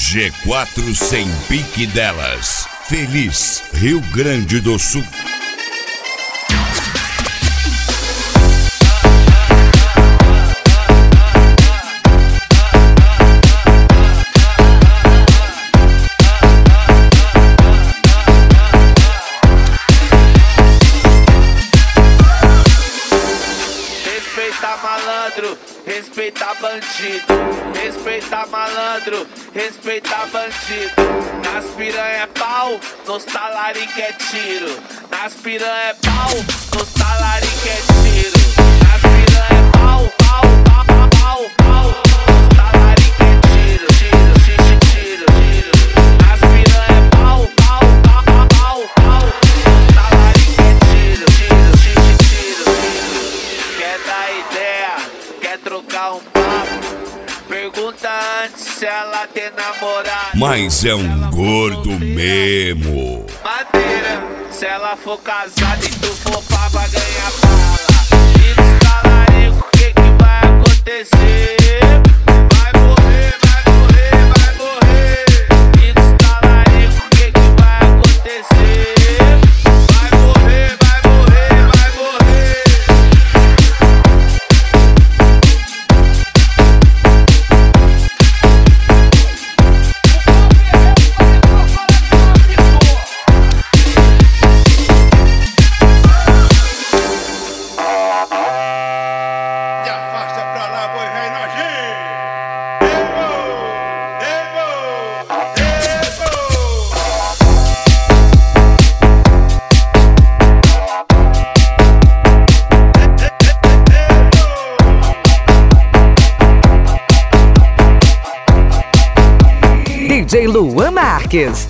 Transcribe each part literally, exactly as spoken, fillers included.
G quatro sem pique delas. Feliz, Rio Grande do Sul. Respeita malandro, respeita bandido. Respeita malandro, respeita bandido. Nas piranha é pau, nos talarique é tiro. Nas piranha é pau, nos talarique é tiro. Nas piranha é pau, pau, pau, pau, pau, pau. Nos talarique é tiro, tiro, tiro, tiro, tiro. Nas piranha é pau, pau, pau, pau, pau, pau. Nos talarique é tiro, tiro, tiro, tiro, tiro. Quer dar ideia, quer trocar um papo? Pergunta antes se ela tem namorado. Mas é um gordo mesmo. Madeira, se ela for casada e tu for pá pra ganhar bala. E nos talarico, o que que vai acontecer? Vai morrer, vai morrer, vai morrer. E nos talarico, o que que vai acontecer? Vai morrer, vai morrer, vai morrer. D J Luan Marques.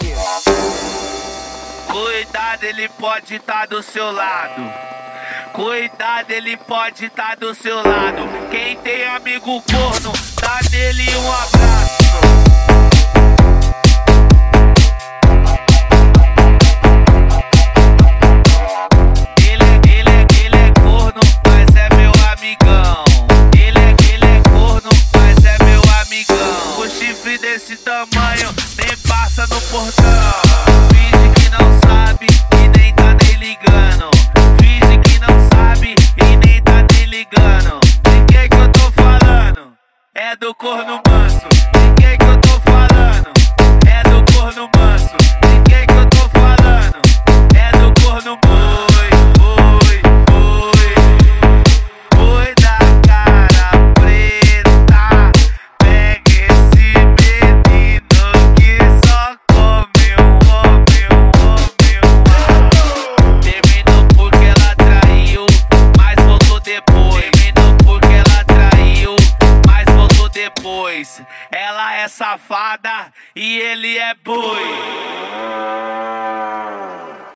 Cuidado, ele pode estar do seu lado. Cuidado, ele pode estar do seu lado. Quem tem amigo corno, dá nele um abraço. Ele é, ele é, ele é corno, mas é meu amigão. Ele é, ele é corno, mas é meu amigão. O chifre desse tamanho nem passa no portão. Finge que não sabe e nem tá nem ligando. Finge que não sabe e nem tá nem ligando. De quem que eu tô falando? É do corno manso. De quem que eu tô falando? É do corno manso. De quem que eu tô falando? É do corno boi, boi, boi. Boi da cara preta. Pega esse menino que só come um homem, um homem, um homem. Terminou porque ela traiu, mas voltou depois. Terminou porque ela traiu, mas voltou depois. Ela é safada e ele é boi.